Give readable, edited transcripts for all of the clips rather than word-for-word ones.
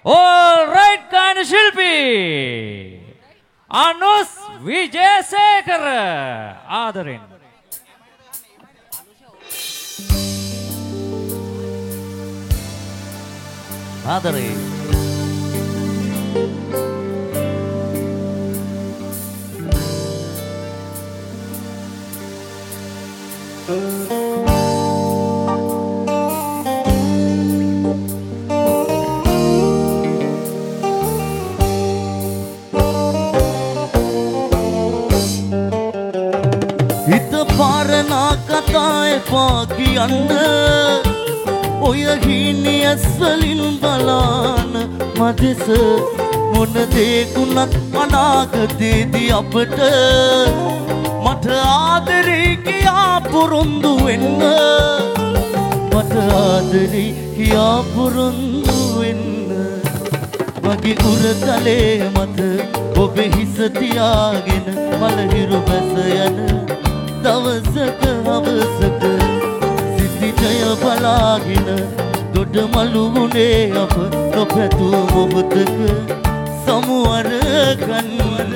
All right, kind Shilpi. Anus Vijayasekar. Aadarin. Aadarin. කියන්න ඔය හිණියස් වලින් බලන්න මදෙස මොන දේකුණත් අනාගතේදී අපට මට ආදරේ කියා පොරොන්දු වෙන්න මට ආදරේ කියා පොරොන්දු වෙන්න මගේ උරතලේ මත ඔබ හිස තියාගෙන මලහිරු බැස යන දවසක හවසක සිසිජය බලාගෙන දොඩ මළු වුණේ අප නොපැතු මොහොතක සමුවර ගන්නද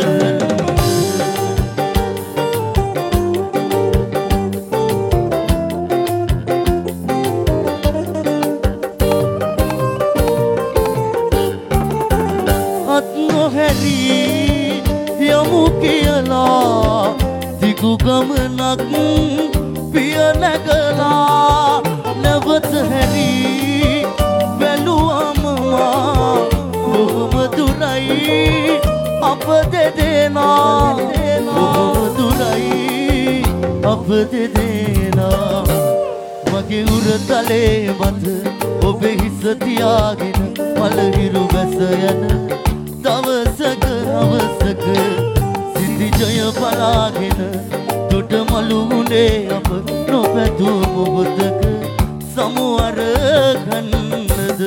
අත් නොහැරී යමු කියලා දිගු ගමනක් පිය නැගලා නැවත හැරී බැලුවම මා බොහොම දුරයි අප දෙදෙනා බොහොම දුරයි අප දෙදෙනා මගේ උරතලේ මත ඔබ හිස තියාගෙන මලහිරු බැස යන දවසක හවසක සිසිජය බලාගෙන දොඩ මළු වුණේ අප නොපැතු මොහොතක සමුවර ගන්නද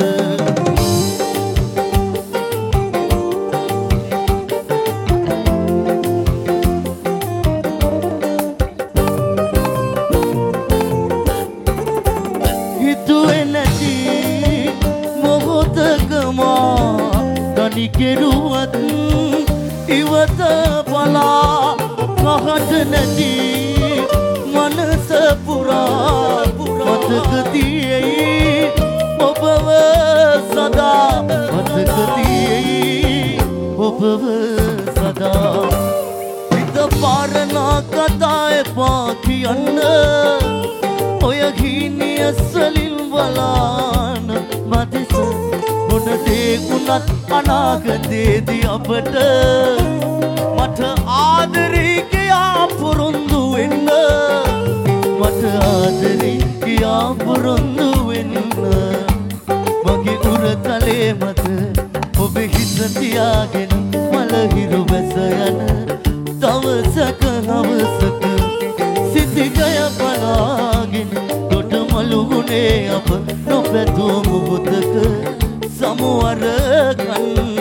හිතුවේ නැති මොහොතක මා තනි කෙරුවත් ඉවත බලා කහට නැති මනස පුරා මතක තියෙයි ඔබව සදා මතක තියෙයි ඔබව සදා හිත පාරනා කතා එපා කියන්න ඔය හිණියස් වලින් බලන්න මදෙස මොන දේ වුණත් අනාගතේදී අපට මට ආදරේ කියා පොරොන්දු වෙන්න මට ආදරේ කියා පොරොන්දු වෙන්න මගේ උරතලේ මත ඔබ හිස තියාගෙන මලහිරු බැස යන දවසක හවසක සිසිජය බලාගෙන දොඩ මළු වුණේ අප නොපැතු මොහොතක සමුවර ගන්න